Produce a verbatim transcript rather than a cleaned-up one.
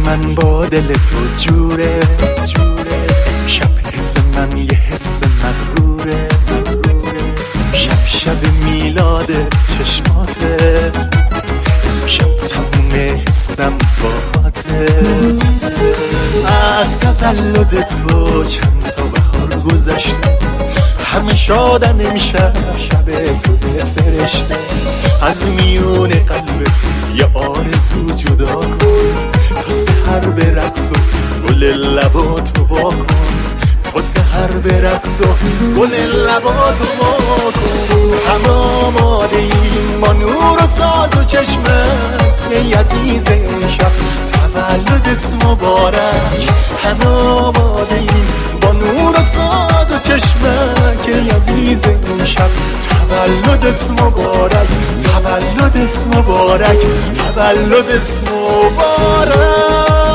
من با دل تو جوره جوره امشب حس من یه حس مغروره شب شب میلاد چشماته امشب تموم حسم باهاته از تولد تو چند تا بهار گذشته همه شادن امشب شب تو فرشته از میون قلبت یه آرزو جدا کن تا سحر به رقص و گل لباتو وا کن تا سحر به رقص و گل لباتو وا کن همه آماده ایم با نور و ساز و چشمت ای عزیز امشب تولدت مبارک همه آماده ایم با نور و ساز و چشمت ای عزیز امشب تولدت مبارک تولدت مبارک تولدت مبارک